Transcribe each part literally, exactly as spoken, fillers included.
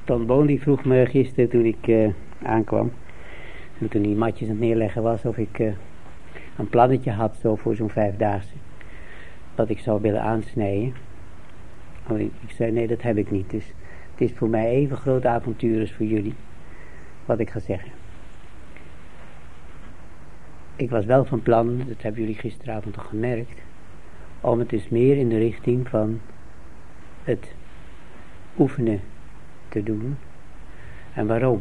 Ton Boon die vroeg me gisteren toen ik uh, aankwam, en toen die matjes aan het neerleggen was, of ik uh, een plannetje had zo voor zo'n vijfdaagse, dat ik zou willen aansnijden. Oh, ik, ik zei nee, dat heb ik niet, dus het is voor mij even groot avontuur als voor jullie, wat ik ga zeggen. Ik was wel van plan, dat hebben jullie gisteravond toch gemerkt, om het dus meer in de richting van het oefenen te doen. En waarom?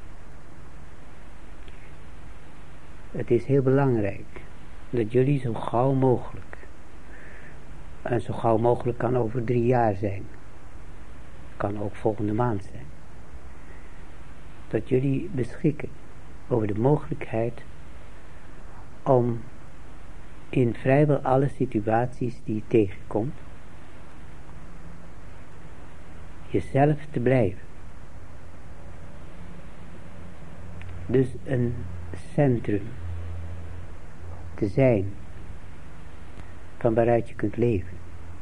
Het is heel belangrijk dat jullie zo gauw mogelijk, en zo gauw mogelijk kan over drie jaar zijn, kan ook volgende maand zijn, dat jullie beschikken over de mogelijkheid om in vrijwel alle situaties die je tegenkomt, jezelf te blijven. Dus een centrum te zijn van waaruit je kunt leven.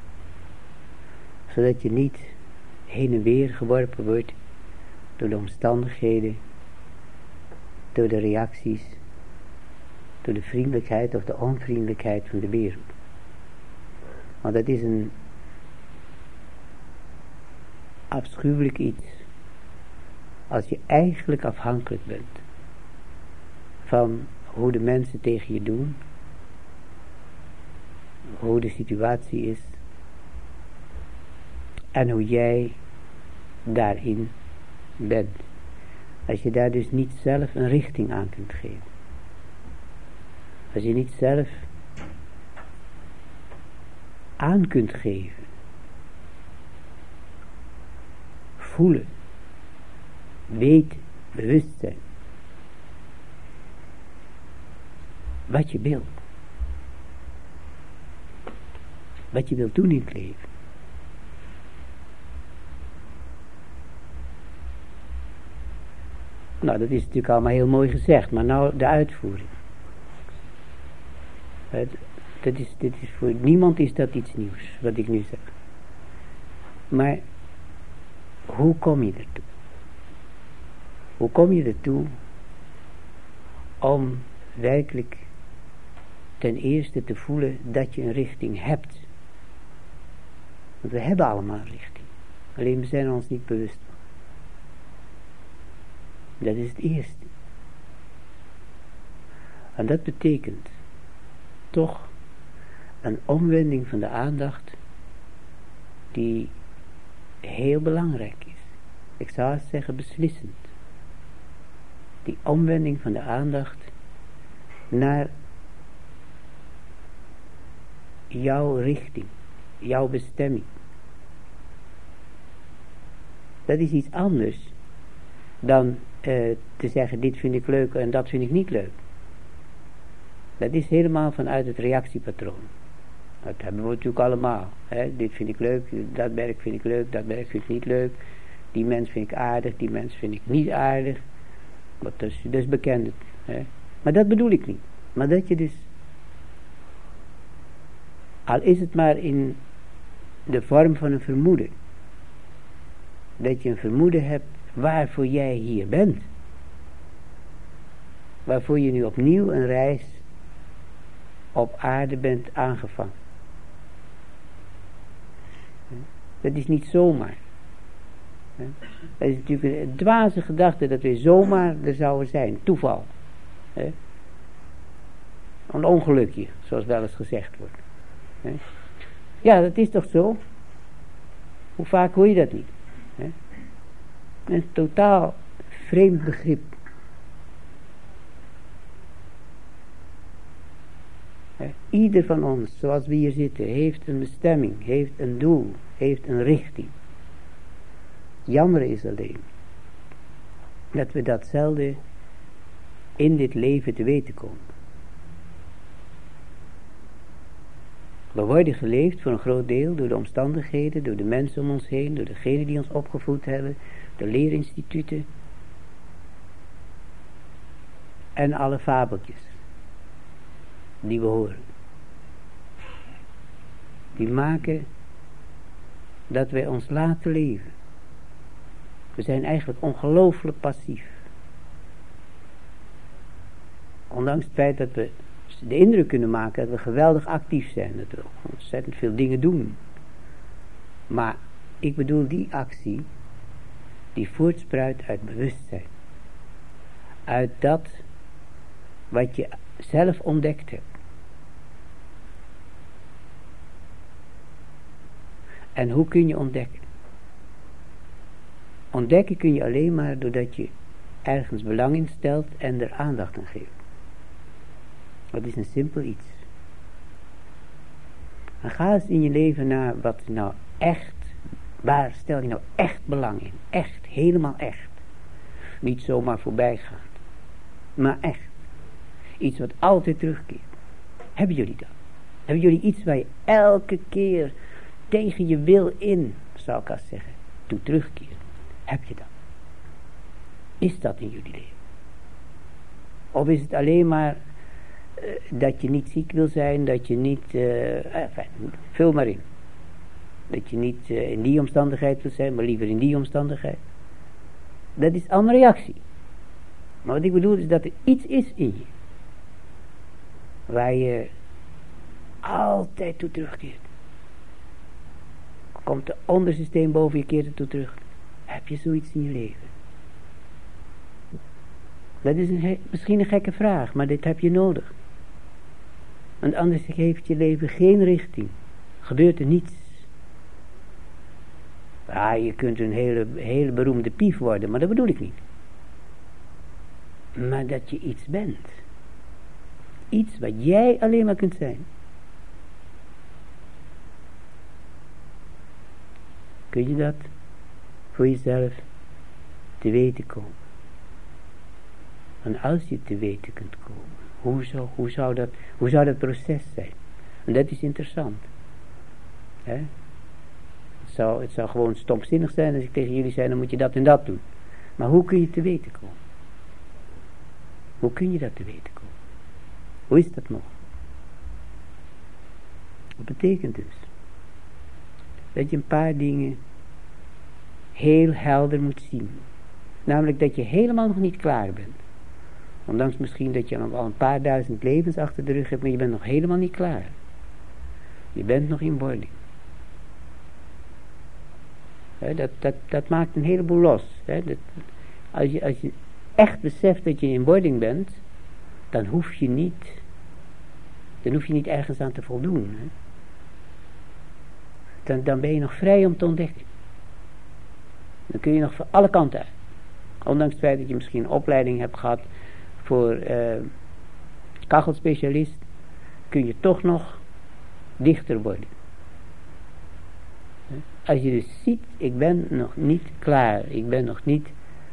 Zodat je niet heen en weer geworpen wordt door de omstandigheden, door de reacties, door de vriendelijkheid of de onvriendelijkheid van de wereld. Want dat is een afschuwelijk iets als je eigenlijk afhankelijk bent van hoe de mensen tegen je doen, hoe de situatie is en hoe jij daarin bent. Als je daar dus niet zelf een richting aan kunt geven. Als je niet zelf aan kunt geven, voelen, weten, bewust zijn, wat je wilt, wat je wilt doen in het leven. Nou, dat is natuurlijk allemaal heel mooi gezegd, maar nou de uitvoering. Het, dat is, dit is voor niemand is dat iets nieuws, wat ik nu zeg. Maar hoe kom je ertoe? Hoe kom je ertoe om werkelijk ten eerste te voelen dat je een richting hebt? Want we hebben allemaal een richting. Alleen we zijn er ons niet bewust van. Dat is het eerste. En dat betekent toch een omwending van de aandacht die heel belangrijk is. Ik zou het zeggen beslissend. Die omwending van de aandacht naar jouw richting, jouw bestemming. Dat is iets anders dan uh, te zeggen dit vind ik leuk en dat vind ik niet leuk. Dat is helemaal vanuit het reactiepatroon. Dat hebben we natuurlijk allemaal. Hè? Dit vind ik leuk, dat werk vind ik leuk, dat werk vind ik niet leuk. Die mens vind ik aardig, die mens vind ik niet aardig. Dat is, dat is bekend. Hè? Maar dat bedoel ik niet. Maar dat je dus, al is het maar in de vorm van een vermoeden, dat je een vermoeden hebt waarvoor jij hier bent. Waarvoor je nu opnieuw een reis op aarde bent aangevangen. Dat is niet zomaar. Dat is natuurlijk een dwaze gedachte dat we zomaar er zouden zijn. Toeval. Een ongelukje, zoals wel eens gezegd wordt. Ja, dat is toch zo? Hoe vaak hoor je dat niet? Een totaal vreemd begrip. Ieder van ons, zoals we hier zitten, heeft een bestemming, heeft een doel, heeft een richting. Jammer is alleen dat we dat zelden in dit leven te weten komen. We worden geleefd voor een groot deel door de omstandigheden, door de mensen om ons heen, door degenen die ons opgevoed hebben, de leerinstituten en alle fabeltjes die we horen. Die maken dat wij ons laten leven. We zijn eigenlijk ongelooflijk passief. Ondanks het feit dat we de indruk kunnen maken dat we geweldig actief zijn. Dat we ontzettend veel dingen doen. Maar ik bedoel die actie die voortspruit uit bewustzijn. Uit dat wat je zelf ontdekt hebt. En hoe kun je ontdekken? Ontdekken kun je alleen maar doordat je ergens belang in stelt en er aandacht aan geeft. Dat is een simpel iets. En ga eens in je leven naar wat nou echt, waar stel je nou echt belang in? Echt, helemaal echt. Niet zomaar voorbijgaan. Maar echt. Iets wat altijd terugkeert. Hebben jullie dat? Hebben jullie iets waar je elke keer tegen je wil in, zou ik als zeggen, toe terugkeert? Heb je dat? Is dat in jullie leven? Of is het alleen maar uh, dat je niet ziek wil zijn, dat je niet, uh, enfin, vul maar in. Dat je niet uh, in die omstandigheid wil zijn, maar liever in die omstandigheid. Dat is allemaal reactie. Maar wat ik bedoel is dat er iets is in je. Waar je altijd toe terugkeert. Komt de onderste steen boven je keert er toe terug. Heb je zoiets in je leven? Dat is een he- misschien een gekke vraag, maar dit heb je nodig. Want anders geeft je leven geen richting. Gebeurt er niets. Ja, je kunt een hele, hele beroemde pief worden, maar dat bedoel ik niet. Maar dat je iets bent. Iets wat jij alleen maar kunt zijn. Kun je dat voor jezelf te weten komen? En als je te weten kunt komen, hoe zou, hoe zou, dat, hoe zou dat proces zijn? En dat is interessant. Hè? Het, zou, het zou gewoon stomzinnig zijn als ik tegen jullie zei, dan moet je dat en dat doen. Maar hoe kun je te weten komen? Hoe kun je dat te weten komen? Hoe is dat nog? Dat betekent dus dat je een paar dingen heel helder moet zien. Namelijk dat je helemaal nog niet klaar bent. Ondanks misschien dat je al een paar duizend levens achter de rug hebt, maar je bent nog helemaal niet klaar. Je bent nog in wording. He, dat, dat, dat maakt een heleboel los. He, dat, als, je, als je echt beseft dat je in wording bent, dan hoef je niet, dan hoef je niet ergens aan te voldoen. He. Dan, dan ben je nog vrij om te ontdekken. Dan kun je nog van alle kanten uit. Ondanks het feit dat je misschien een opleiding hebt gehad voor uh, kachelspecialist, kun je toch nog dichter worden. Als je dus ziet, ik ben nog niet klaar, ik ben nog niet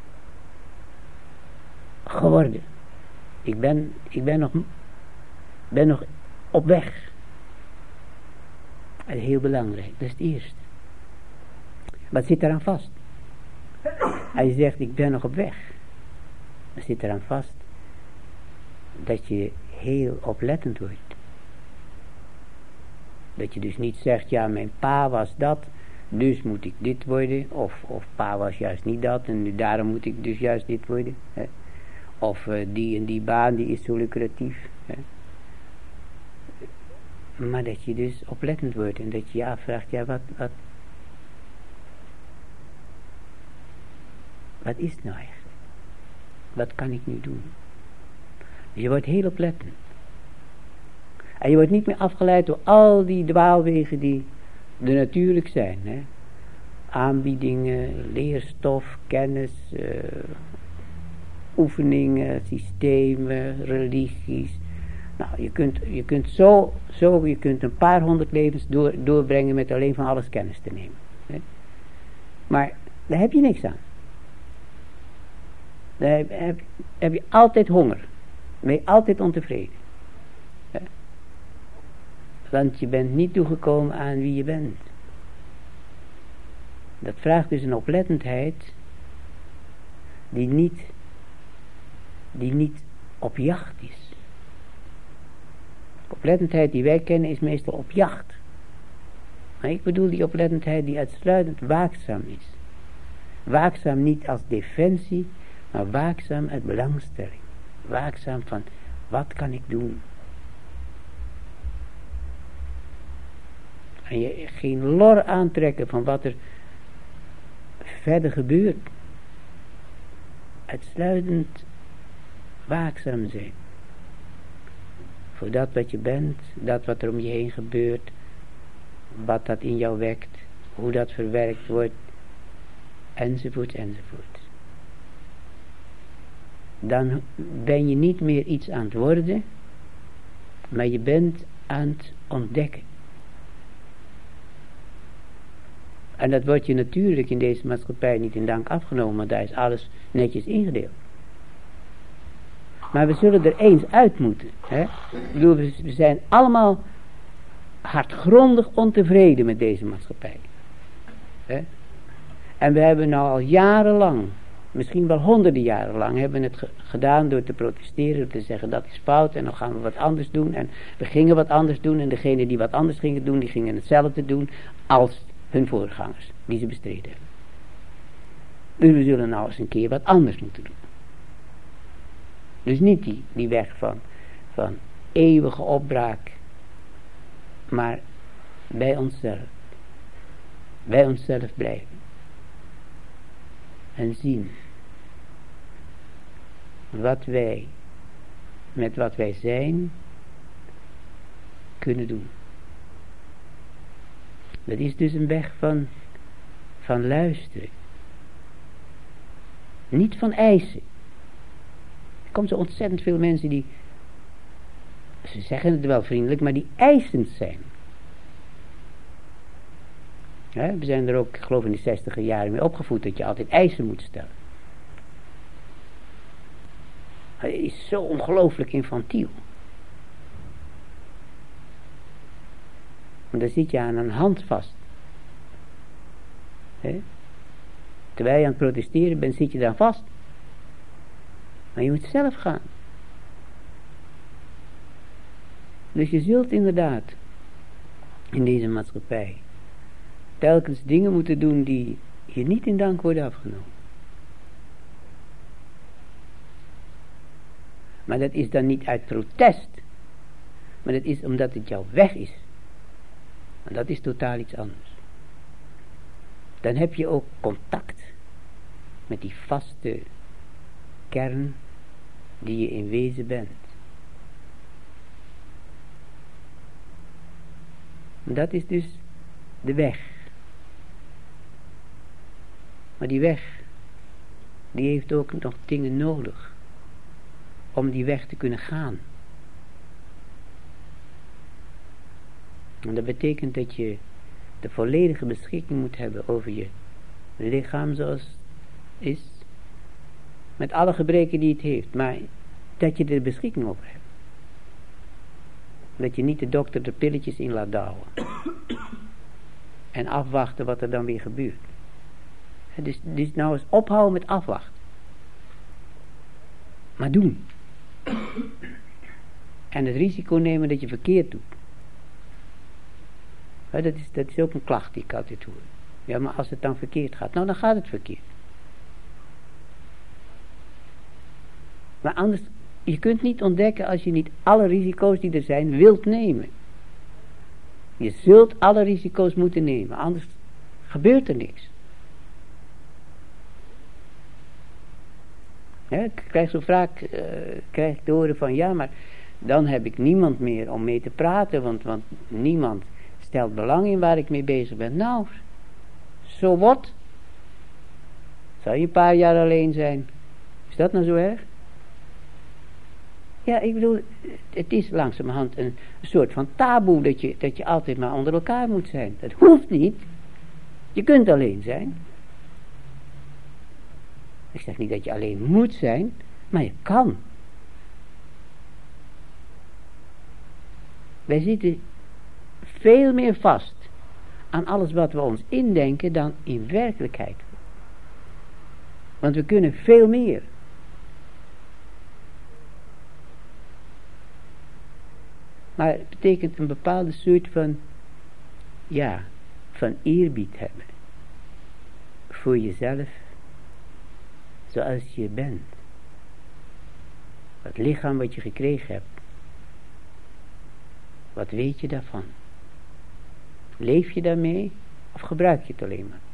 geworden. Ik ben, ik ben, nog, ben nog op weg. Dat is heel belangrijk, dat is het eerste. Wat zit eraan vast? Als je zegt, ik ben nog op weg, dan zit eraan vast dat je heel oplettend wordt. Dat je dus niet zegt, ja, mijn pa was dat, dus moet ik dit worden. Of, of pa was juist niet dat, en nu daarom moet ik dus juist dit worden. Hè. Of uh, die en die baan, die is zo lucratief. Hè. Maar dat je dus oplettend wordt en dat je je afvraagt, ja, wat, wat, wat is het nou eigenlijk? Wat kan ik nu doen? Dus je wordt heel oplettend. En je wordt niet meer afgeleid door al die dwaalwegen die er natuurlijk zijn. Hè? Aanbiedingen, leerstof, kennis, uh, oefeningen, systemen, religies. Nou, je kunt, je kunt zo, zo, je kunt een paar honderd levens door, doorbrengen met alleen van alles kennis te nemen. Hè? Maar daar heb je niks aan. Daar heb, heb, heb je altijd honger. Ben je altijd ontevreden. Hè? Want je bent niet toegekomen aan wie je bent. Dat vraagt dus een oplettendheid die niet, die niet op jacht is. De oplettendheid die wij kennen is meestal op jacht. Maar ik bedoel die oplettendheid die uitsluitend waakzaam is. Waakzaam niet als defensie, maar waakzaam uit belangstelling. Waakzaam van, wat kan ik doen? En je geen lor aantrekken van wat er verder gebeurt. Uitsluitend waakzaam zijn. Voor dat wat je bent, dat wat er om je heen gebeurt, wat dat in jou wekt, hoe dat verwerkt wordt, enzovoort, enzovoort. Dan ben je niet meer iets aan het worden, maar je bent aan het ontdekken. En dat wordt je natuurlijk in deze maatschappij niet in dank afgenomen, want daar is alles netjes ingedeeld. Maar we zullen er eens uit moeten. Hè? Ik bedoel, we zijn allemaal hartgrondig ontevreden met deze maatschappij. Hè? En we hebben nou al jarenlang, misschien wel honderden jaren lang, hebben het ge- gedaan door te protesteren, door te zeggen dat is fout en dan gaan we wat anders doen. En we gingen wat anders doen en degenen die wat anders gingen doen, die gingen hetzelfde doen als hun voorgangers, die ze bestreden hebben. Dus we zullen nou eens een keer wat anders moeten doen. Dus niet die, die weg van, van eeuwige opbraak, maar bij onszelf. Bij onszelf blijven. En zien wat wij, met wat wij zijn, kunnen doen. Dat is dus een weg van, van luisteren. Niet van eisen. Er komen zo ontzettend veel mensen die, ze zeggen het wel vriendelijk, maar die eisend zijn. Ja, we zijn er ook, ik geloof in de zestiger jaren mee opgevoed dat je altijd eisen moet stellen. Het is zo ongelooflijk infantiel. Want dan zit je aan een hand vast. He? Terwijl je aan het protesteren bent, zit je daar vast. Maar je moet zelf gaan. Dus je zult inderdaad in deze maatschappij telkens dingen moeten doen die je niet in dank worden afgenomen. Maar dat is dan niet uit protest, maar dat is omdat het jouw weg is. En dat is totaal iets anders. Dan heb je ook contact met die vaste kern die je in wezen bent. En dat is dus de weg. Maar die weg, die heeft ook nog dingen nodig om die weg te kunnen gaan. En dat betekent dat je de volledige beschikking moet hebben over je lichaam zoals het is, met alle gebreken die het heeft, maar dat je er beschikking over hebt. Dat je niet de dokter de pilletjes in laat douwen en afwachten wat er dan weer gebeurt. Dus, dus nou eens ophouden met afwachten. Maar doen. En het risico nemen dat je verkeerd doet. Ja, dat, is, dat is ook een klacht die ik altijd hoor. Ja, maar als het dan verkeerd gaat, nou dan gaat het verkeerd. Maar anders, je kunt niet ontdekken als je niet alle risico's die er zijn wilt nemen. Je zult alle risico's moeten nemen, anders gebeurt er niks. Ja, ik krijg zo vaak uh, krijg ik te horen van ja, maar dan heb ik niemand meer om mee te praten, want, want niemand stelt belang in waar ik mee bezig ben. Nou, zo wat? Zou je een paar jaar alleen zijn? Is dat nou zo erg? Ja, ik bedoel, het is langzamerhand een, een soort van taboe dat je, dat je altijd maar onder elkaar moet zijn. Dat hoeft niet. Je kunt alleen zijn. Ik zeg niet dat je alleen moet zijn, maar je kan. Wij zitten veel meer vast aan alles wat we ons indenken dan in werkelijkheid. Want we kunnen veel meer. Maar het betekent een bepaalde soort van, ja, van eerbied hebben. Voor jezelf zoals je bent. Het lichaam wat je gekregen hebt. Wat weet je daarvan? Leef je daarmee of gebruik je het alleen maar?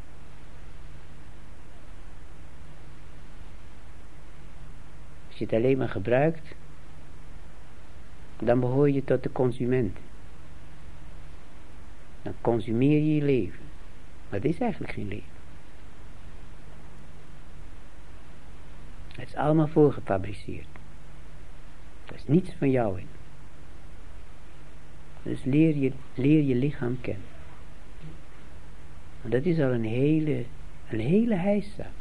Als je het alleen maar gebruikt, dan behoor je tot de consument. Dan consumeer je je leven. Maar het is eigenlijk geen leven. Het is allemaal voorgefabriceerd. Er is niets van jou in. Dus leer je, leer je lichaam kennen. En dat is al een hele, een hele heisa.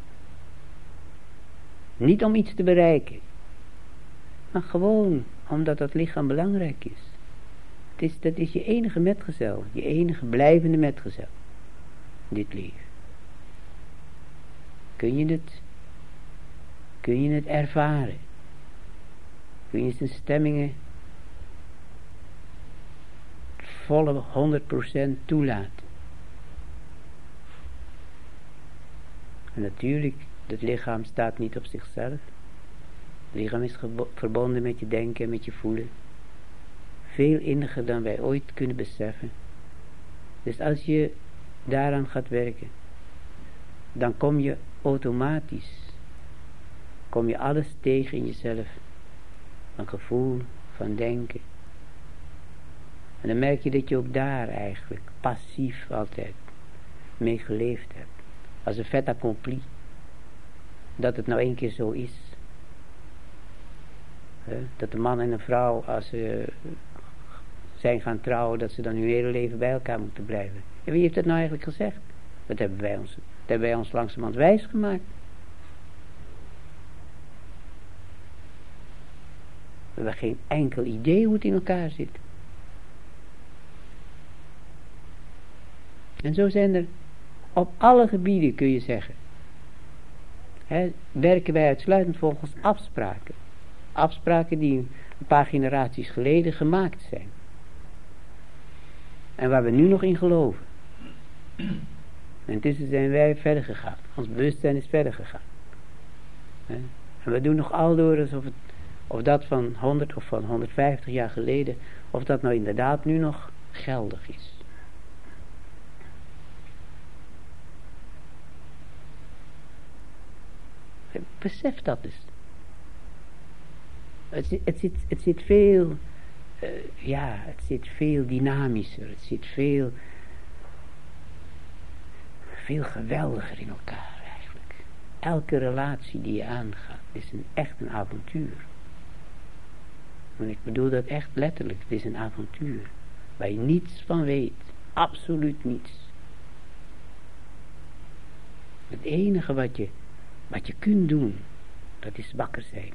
Niet om iets te bereiken. Maar gewoon omdat dat lichaam belangrijk is. Het is dat is je enige metgezel. Je enige blijvende metgezel. Dit leven. Kun je het, kun je het ervaren? Kun je zijn stemmingen volle honderd procent toelaten? En natuurlijk, het lichaam staat niet op zichzelf. Het lichaam is gebo- verbonden met je denken en met je voelen. Veel inniger dan wij ooit kunnen beseffen. Dus als je daaraan gaat werken, dan kom je automatisch, kom je alles tegen in jezelf. Van gevoel, van denken. En dan merk je dat je ook daar eigenlijk passief altijd mee geleefd hebt. Als een fait accompli. Dat het nou één keer zo is. He, dat de man en een vrouw, als ze zijn gaan trouwen, dat ze dan hun hele leven bij elkaar moeten blijven. En wie heeft dat nou eigenlijk gezegd? Dat hebben wij ons, dat hebben wij ons langzamerhand wijs gemaakt. We hebben geen enkel idee hoe het in elkaar zit. En zo zijn er op alle gebieden, kun je zeggen. He, werken wij uitsluitend volgens afspraken. Afspraken die een paar generaties geleden gemaakt zijn. En waar we nu nog in geloven. En intussen zijn wij verder gegaan. Ons bewustzijn is verder gegaan. He, en we doen nog aldoor alsof het, of dat van honderd of van honderdvijftig jaar geleden, of dat nou inderdaad nu nog geldig is. Besef dat dus. Het zit, het zit, het zit veel, uh, ja, het zit veel dynamischer. Het zit veel, veel geweldiger in elkaar eigenlijk. Elke relatie die je aangaat is een, echt een avontuur. En ik bedoel dat echt letterlijk. Het is een avontuur. Waar je niets van weet. Absoluut niets. Het enige wat je Wat je kunt doen, dat is wakker zijn.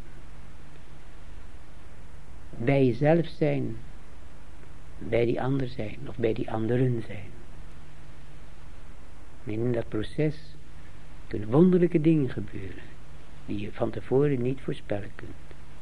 Bij jezelf zijn, bij die ander zijn, of bij die anderen zijn. En in dat proces kunnen wonderlijke dingen gebeuren, die je van tevoren niet voorspellen kunt.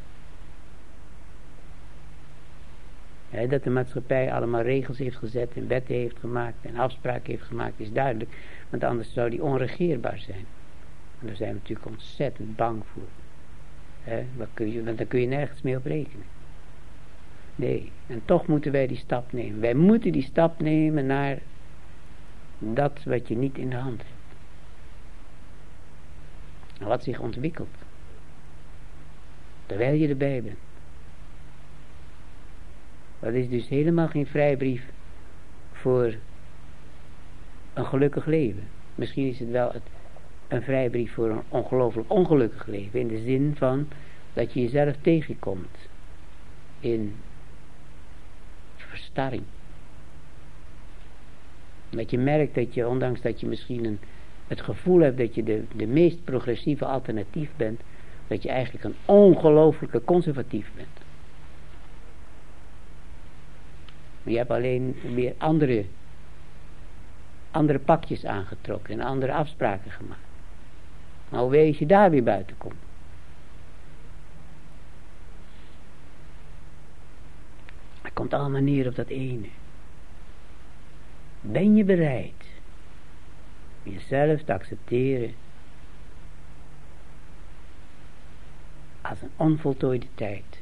Ja, dat de maatschappij allemaal regels heeft gezet en wetten heeft gemaakt en afspraken heeft gemaakt, is duidelijk, want anders zou die onregeerbaar zijn. En daar zijn we natuurlijk ontzettend bang voor. He, wat kun je, want dan kun je nergens mee op rekenen. Nee, en toch moeten wij die stap nemen. Wij moeten die stap nemen naar dat wat je niet in de hand hebt. En wat zich ontwikkelt. Terwijl je erbij bent. Dat is dus helemaal geen vrijbrief voor een gelukkig leven. Misschien is het wel het een vrijbrief voor een ongelooflijk ongelukkig leven. In de zin van dat je jezelf tegenkomt. In verstarring. Dat je merkt dat je, ondanks dat je misschien een, het gevoel hebt dat je de, de meest progressieve alternatief bent. Dat je eigenlijk een ongelooflijke conservatief bent. Je hebt alleen weer andere, andere pakjes aangetrokken en andere afspraken gemaakt. Maar hoe weet je daar weer buiten komt? Het komt allemaal neer op dat ene. Ben je bereid jezelf te accepteren als een onvoltooide tijd.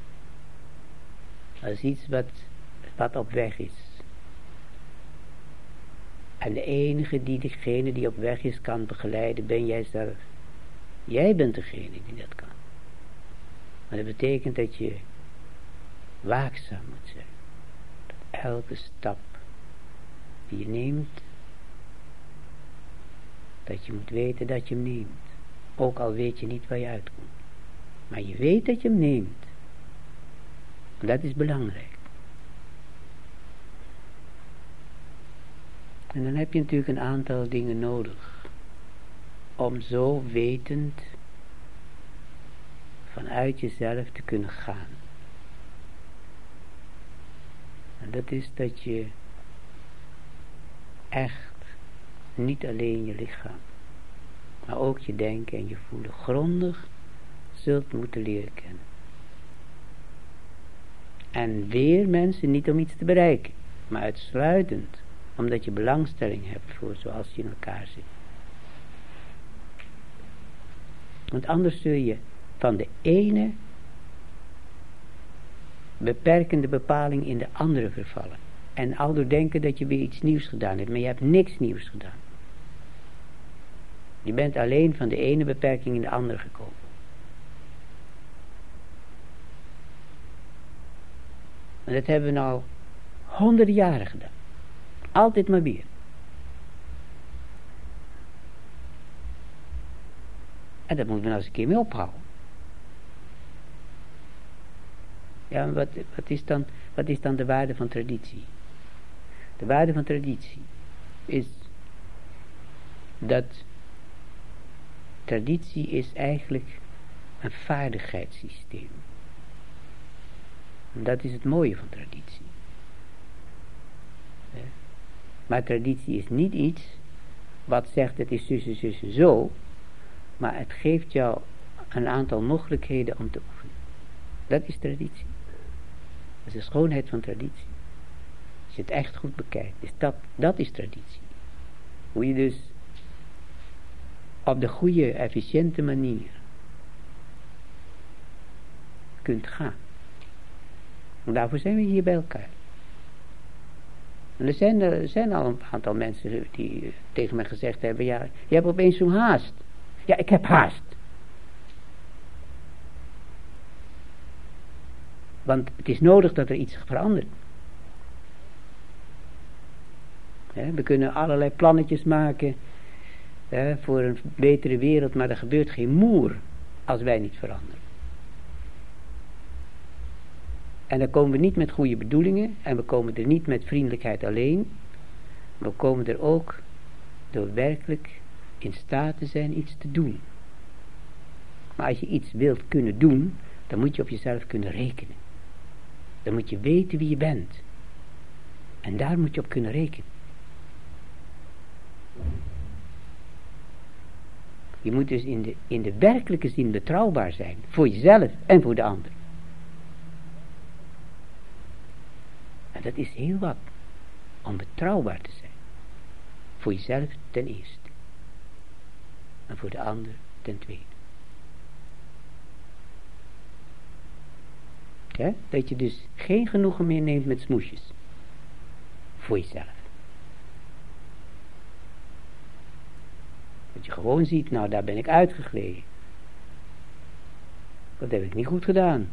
Als iets wat, wat op weg is. En de enige die degene die op weg is kan begeleiden, ben jij zelf. Jij bent degene die dat kan. Maar dat betekent dat je waakzaam moet zijn. Dat elke stap die je neemt, dat je moet weten dat je hem neemt. Ook al weet je niet waar je uitkomt. Maar je weet dat je hem neemt. En dat is belangrijk. En dan heb je natuurlijk een aantal dingen nodig. Om zo wetend vanuit jezelf te kunnen gaan. En dat is dat je echt niet alleen je lichaam, maar ook je denken en je voelen grondig zult moeten leren kennen. En weer mensen niet om iets te bereiken, maar uitsluitend omdat je belangstelling hebt voor zoals je in elkaar zit. Want anders zul je van de ene beperkende bepaling in de andere vervallen. En aldoor denken dat je weer iets nieuws gedaan hebt, maar je hebt niks nieuws gedaan. Je bent alleen van de ene beperking in de andere gekomen. En dat hebben we al honderden jaren gedaan. Altijd maar weer. En dat moeten we nou eens een keer mee ophouden. Ja, wat, wat, is dan, wat is dan de waarde van traditie? De waarde van traditie is dat traditie is eigenlijk een vaardigheidssysteem. En dat is het mooie van traditie. Ja. Maar traditie is niet iets wat zegt het is zus en zus en zo, maar het geeft jou een aantal mogelijkheden om te oefenen. Dat is traditie. Dat is de schoonheid van traditie. Als je het echt goed bekijkt, is dat, dat is traditie. Hoe je dus op de goede, efficiënte manier kunt gaan. En daarvoor zijn we hier bij elkaar. En er zijn, er zijn al een aantal mensen die tegen mij gezegd hebben, ja, je hebt opeens zo'n haast. Ja, ik heb haast. Want het is nodig dat er iets verandert. He, we kunnen allerlei plannetjes maken he, voor een betere wereld, maar er gebeurt geen moer als wij niet veranderen. En dan komen we niet met goede bedoelingen en we komen er niet met vriendelijkheid alleen, maar we komen er ook door werkelijk in staat te zijn iets te doen. Maar als je iets wilt kunnen doen, dan moet je op jezelf kunnen rekenen. Dan moet je weten wie je bent. En daar moet je op kunnen rekenen. Je moet dus in de, in de werkelijke zin betrouwbaar zijn. Voor jezelf en voor de ander. En dat is heel wat. Om betrouwbaar te zijn. Voor jezelf ten eerste. En voor de ander ten tweede. Ja, dat je dus geen genoegen meer neemt met smoesjes. Voor jezelf. Dat je gewoon ziet, nou daar ben ik uitgegleden. Dat heb ik niet goed gedaan.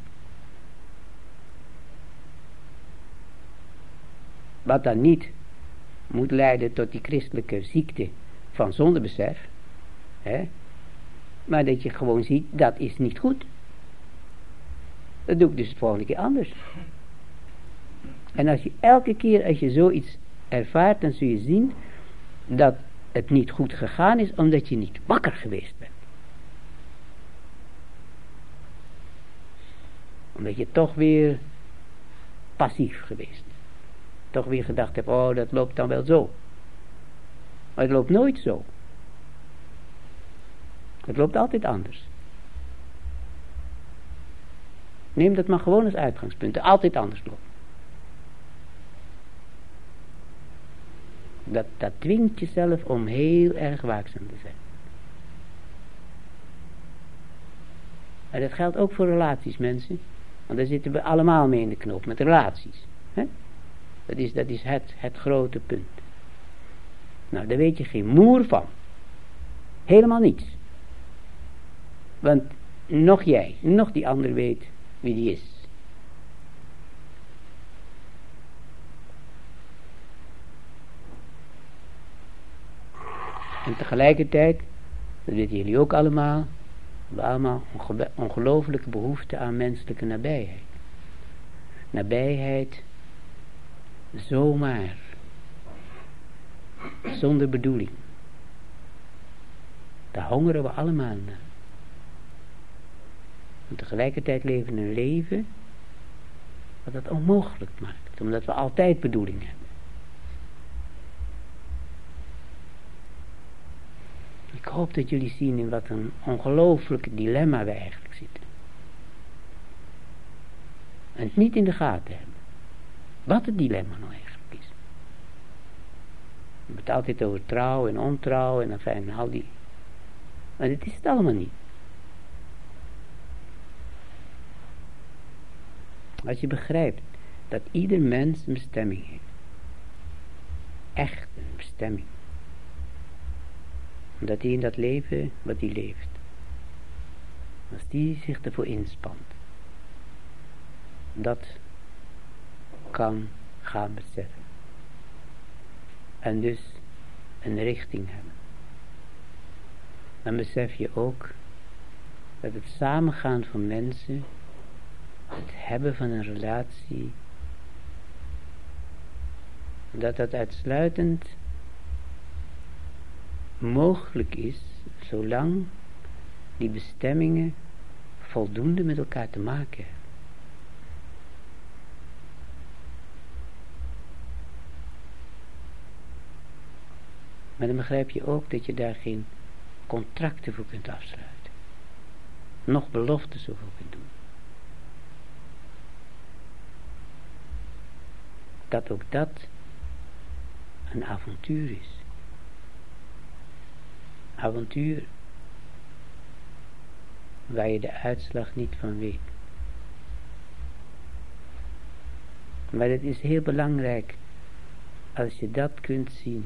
Wat dan niet moet leiden tot die christelijke ziekte van zondebesef. Hè? Maar dat je gewoon ziet, dat is niet goed. Dat doe ik dus de volgende keer anders. En als je elke keer als je zoiets ervaart, dan zul je zien dat het niet goed gegaan is, omdat je niet wakker geweest bent. Omdat je toch weer passief geweest bent. Toch weer gedacht hebt, oh dat loopt dan wel zo. Maar het loopt nooit zo. Het loopt altijd anders. Neem dat maar gewoon als uitgangspunt. Altijd anders loopt. Dat, dat dwingt jezelf om heel erg waakzaam te zijn. En dat geldt ook voor relaties, mensen. Want daar zitten we allemaal mee in de knoop, met relaties. Hè? Dat is, dat is het, het grote punt. Nou, daar weet je geen moer van. Helemaal niets. Want nog jij, nog die ander weet wie die is. En tegelijkertijd, dat weten jullie ook allemaal, we hebben allemaal onge- ongelooflijke behoefte aan menselijke nabijheid. Nabijheid, zomaar, zonder bedoeling. Daar hongeren we allemaal naar. En tegelijkertijd leven we een leven wat dat onmogelijk maakt, omdat we altijd bedoeling hebben. Ik hoop dat jullie zien in wat een ongelooflijk dilemma we eigenlijk zitten. En het niet in de gaten hebben. Wat het dilemma nou eigenlijk is. We hebben het altijd over trouw en ontrouw en enfin, en al die. Maar dit is het allemaal niet. Als je begrijpt dat ieder mens een bestemming heeft. Echt een bestemming. Omdat hij in dat leven wat hij leeft. Als die zich ervoor inspant. Dat kan gaan beseffen. En dus een richting hebben. Dan besef je ook dat het samengaan van mensen, het hebben van een relatie, dat dat uitsluitend mogelijk is, zolang die bestemmingen voldoende met elkaar te maken hebben. Maar dan begrijp je ook dat je daar geen contracten voor kunt afsluiten. Nog beloftes over kunt doen. Dat ook dat een avontuur is. Avontuur waar je de uitslag niet van weet. Maar het is heel belangrijk als je dat kunt zien.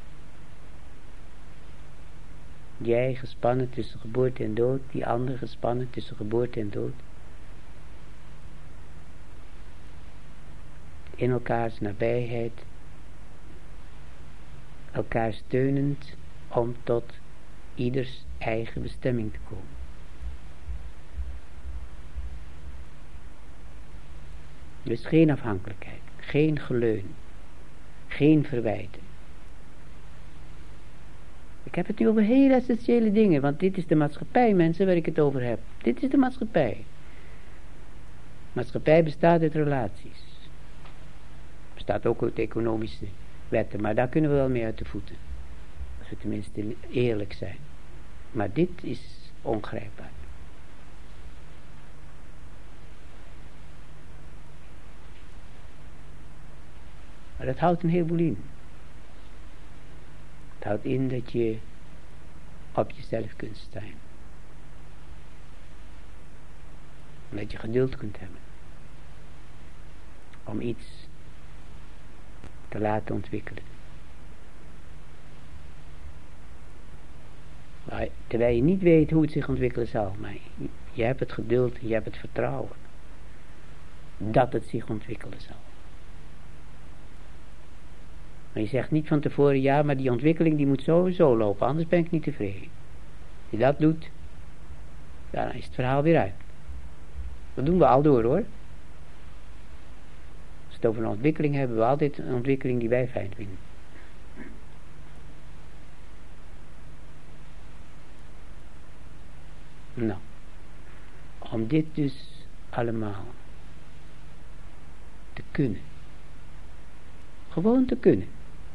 Jij gespannen tussen geboorte en dood, die ander gespannen tussen geboorte en dood. In elkaars nabijheid, elkaar steunend om tot ieders eigen bestemming te komen. Dus geen afhankelijkheid, geen geleun, geen verwijten. Ik heb het nu over heel essentiële dingen, want dit is de maatschappij, mensen, waar ik het over heb. Dit is de maatschappij. Maatschappij bestaat uit relaties. Bestaat ook uit economische wetten, maar daar kunnen we wel mee uit de voeten. Als we tenminste eerlijk zijn. Maar dit is ongrijpbaar. Maar dat houdt een heleboel in. Het houdt in dat je op jezelf kunt staan. Dat je geduld kunt hebben. Om iets te laten ontwikkelen. Maar terwijl je niet weet hoe het zich ontwikkelen zal. Maar je hebt het geduld en je hebt het vertrouwen. Dat het zich ontwikkelen zal. Maar je zegt niet van tevoren, ja, maar die ontwikkeling die moet sowieso lopen, anders ben ik niet tevreden. Als je dat doet, ja, dan is het verhaal weer uit. Dat doen we al door, hoor. Als we het over een ontwikkeling hebben, we altijd een ontwikkeling die wij fijn vinden. Nou, om dit dus allemaal te kunnen. Gewoon te kunnen.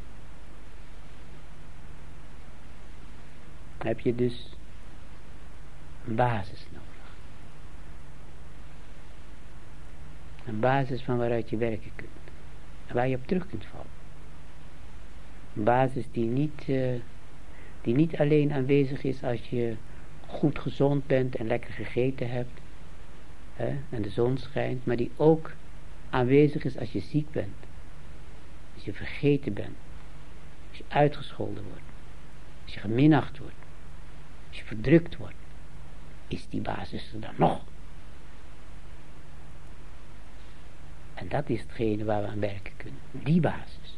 Heb je dus een basis nodig. Een basis van waaruit je werken kunt. En waar je op terug kunt vallen. Een basis die niet, uh, die niet alleen aanwezig is als je goed gezond bent en lekker gegeten hebt, hè, en de zon schijnt, maar die ook aanwezig is als je ziek bent, als je vergeten bent, als je uitgescholden wordt, als je geminacht wordt, als je verdrukt wordt, is die basis er dan nog. En dat is hetgene waar we aan werken kunnen, die basis.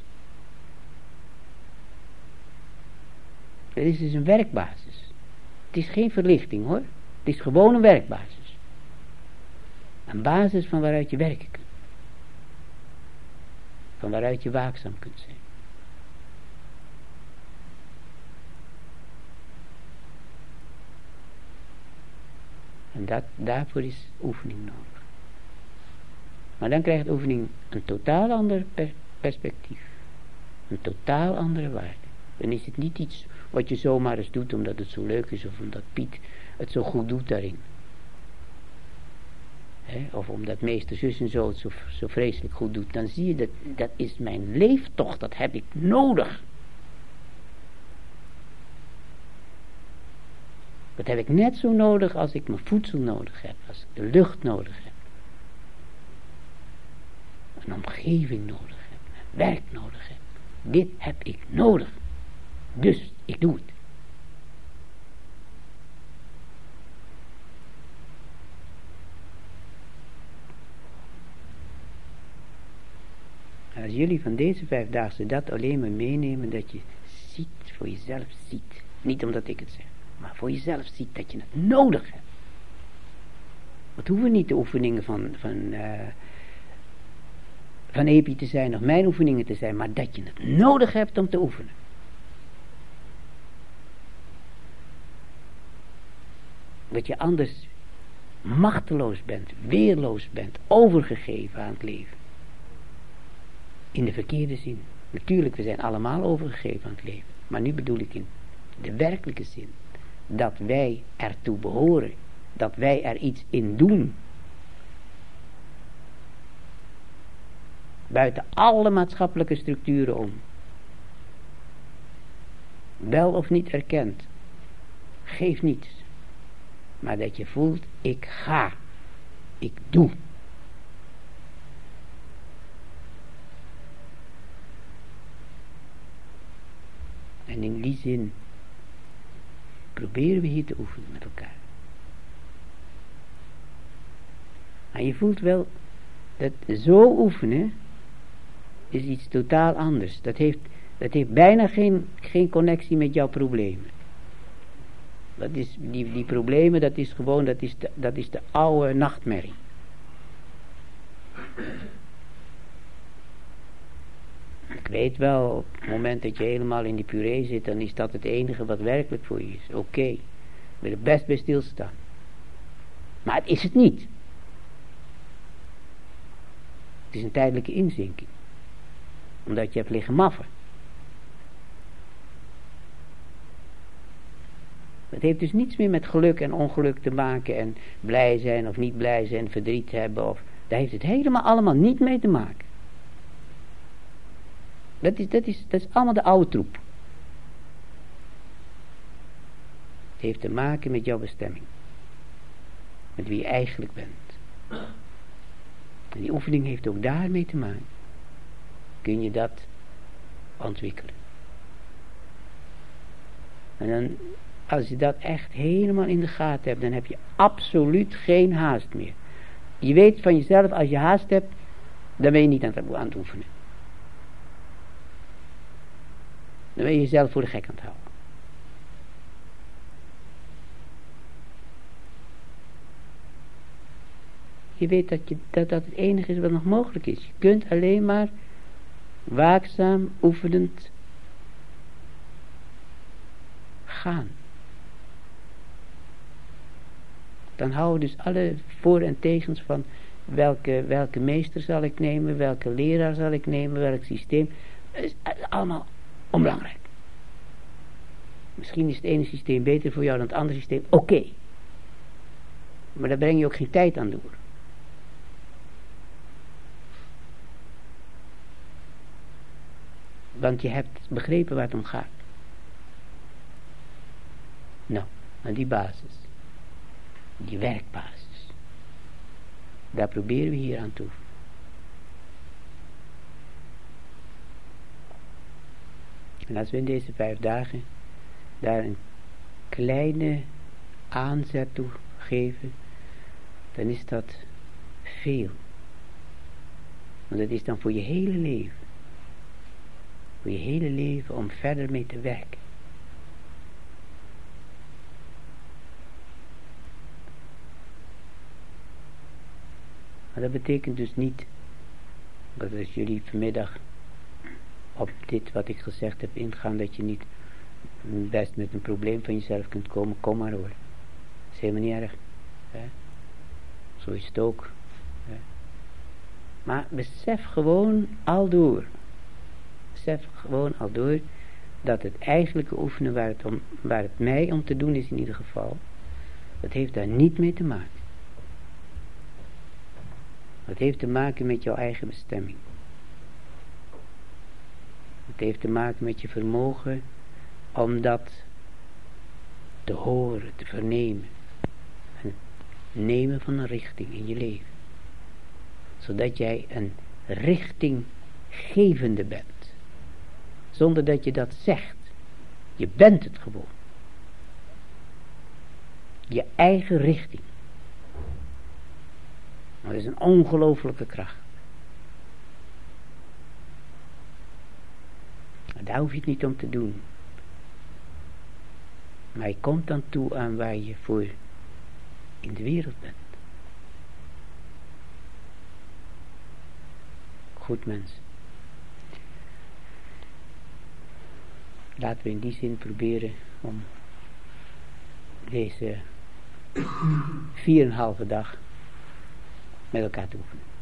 Dat is dus een werkbasis. Het is geen verlichting hoor, het is gewoon een werkbasis. Een basis van waaruit je werken kunt. Van waaruit je waakzaam kunt zijn. En dat, daarvoor is oefening nodig. Maar dan krijgt oefening een totaal ander per- perspectief. Een totaal andere waarde. Dan is het niet iets wat je zomaar eens doet omdat het zo leuk is of omdat Piet het zo goed doet daarin. He, of omdat meester zus en zo het zo, zo vreselijk goed doet. Dan zie je dat, dat is mijn leeftocht, dat heb ik nodig. Dat heb ik net zo nodig als ik mijn voedsel nodig heb, als ik de lucht nodig heb. Een omgeving nodig heb, werk nodig heb. Dit heb ik nodig. Dus ik doe het. Als jullie van deze vijfdaagse dat alleen maar meenemen, dat je ziet, voor jezelf ziet. Niet omdat ik het zeg, maar voor jezelf ziet dat je het nodig hebt. Het hoeven niet de oefeningen van, van, uh, van Epi te zijn, of mijn oefeningen te zijn, maar dat je het nodig hebt om te oefenen. Dat je anders machteloos bent, weerloos bent, overgegeven aan het leven. In de verkeerde zin. Natuurlijk, we zijn allemaal overgegeven aan het leven. Maar nu bedoel ik in de werkelijke zin. Dat wij ertoe behoren. Dat wij er iets in doen. Buiten alle maatschappelijke structuren om. Wel of niet erkend. Geeft niets. Maar dat je voelt, ik ga. Ik doe. En in die zin proberen we hier te oefenen met elkaar. En je voelt wel dat zo oefenen is iets totaal anders. Dat heeft, dat heeft bijna geen, geen connectie met jouw problemen. Dat is, die, die problemen, dat is gewoon, dat is de, dat is de oude nachtmerrie. Ik weet wel, op het moment dat je helemaal in die puree zit, dan is dat het enige wat werkelijk voor je is. Oké, okay. Ik wil er best bij stilstaan. Maar het is het niet. Het is een tijdelijke inzinking. Omdat je hebt liggen maffen. Het heeft dus niets meer met geluk en ongeluk te maken en blij zijn of niet blij zijn, verdriet hebben. Of, daar heeft het helemaal allemaal niet mee te maken. Dat is, dat is, dat is allemaal de oude troep. Het heeft te maken met jouw bestemming. Met wie je eigenlijk bent. En die oefening heeft ook daarmee te maken. Kun je dat ontwikkelen. En dan, als je dat echt helemaal in de gaten hebt, dan heb je absoluut geen haast meer. Je weet van jezelf, als je haast hebt, dan ben je niet aan het, aan het oefenen. Dan ben je jezelf voor de gek aan het houden. Je weet dat, je, dat dat het enige is wat nog mogelijk is. Je kunt alleen maar waakzaam, oefenend gaan. Dan houden we dus alle voor- en tegens van welke, welke meester zal ik nemen, welke leraar zal ik nemen, welk systeem. Dat is allemaal onbelangrijk. Misschien is het ene systeem beter voor jou dan het andere systeem. Oké. Okay. Maar daar breng je ook geen tijd aan door. Want je hebt begrepen waar het om gaat. Nou, aan die basis. Die werkbasis. Daar proberen we hier aan toe. En als we in deze vijf dagen daar een kleine aanzet toe geven, dan is dat veel. Want dat is dan voor je hele leven. Voor je hele leven om verder mee te werken. Maar dat betekent dus niet, dat als jullie vanmiddag op dit wat ik gezegd heb ingaan, dat je niet best met een probleem van jezelf kunt komen, kom maar hoor. Dat is helemaal niet erg. Hè? Zo is het ook. Hè? Maar besef gewoon aldoor. Besef gewoon aldoor dat het eigenlijke oefenen waar het, om, waar het mij om te doen is in ieder geval, dat heeft daar niet mee te maken. Dat heeft te maken met jouw eigen bestemming. Het heeft te maken met je vermogen om dat te horen, te vernemen. En nemen van een richting in je leven. Zodat jij een richtinggevende bent. Zonder dat je dat zegt. Je bent het gewoon. Je eigen richting. Dat is een ongelooflijke kracht. Daar hoef je het niet om te doen. Maar je komt dan toe aan waar je voor in de wereld bent. Goed mensen. Laten we in die zin proberen om deze vier en een halve dag met elkaar te oefenen.